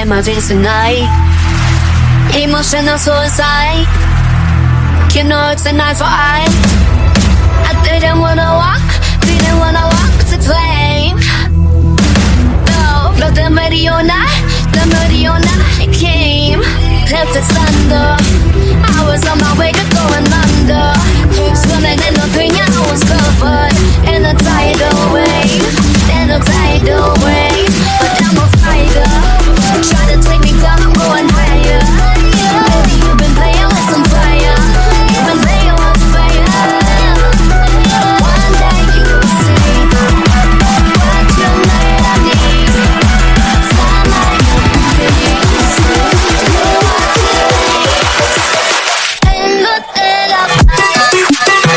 my veins tonight. Emotional suicide. You know it's a night for I didn't wanna walk the flame. No, but the Mariona came. Left it thunder. I was on my way to going under. Swimming in the green, I was covered in a tidal wave. But I'm a fighter. Try to take me down, I'm going higher. Baby, you've been playing with some fire. You've been playing with fire. One day you'll see what you made of me. Summer breeze. In the dead of night.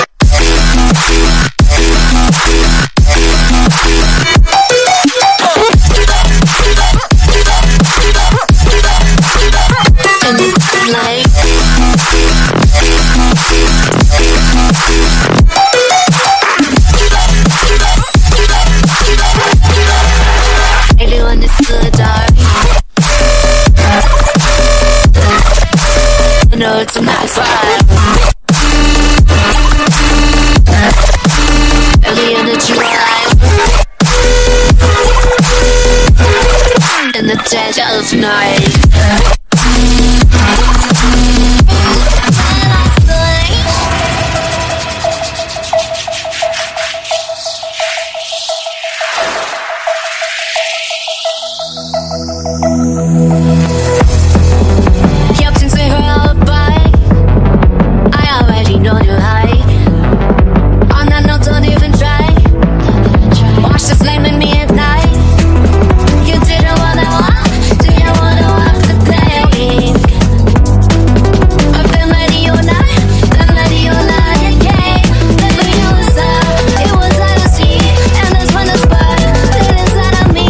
It's a nice vibe. Early energy life. In the dead of night. Captain say her bye. I already know you're high. On that note, don't even try. Watch the flame in me at night. You didn't wanna walk. Do you wanna walk the plank? I've been letting you lie. Yeah. Never you was out. It was out of sea. And that's when the spark lit inside of me.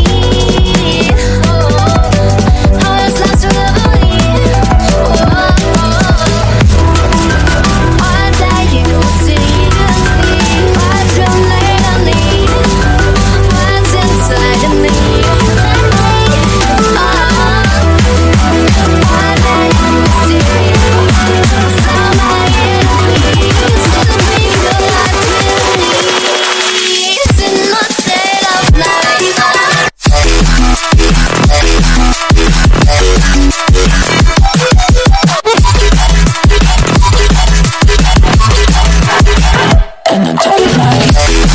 Oh, it's not so lovely. One day you'll see what you made of me, what's inside of me. One day you'll see somebody please to be good please in the dead of night. In the dead of night.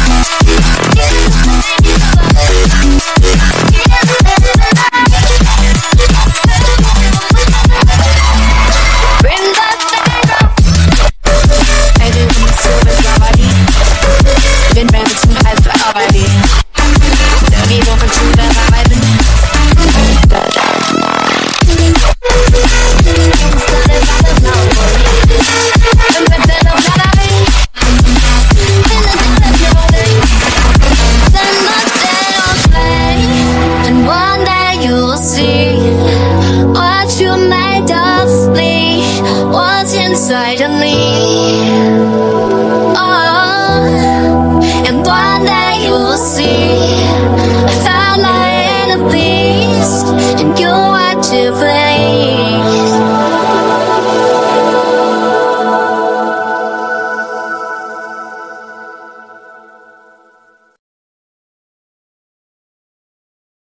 Bring that thing up. I do the silver body. Been rapping some hype for already. Don't give up until the vibe. And one day you'll see what you made of me, what's inside of me.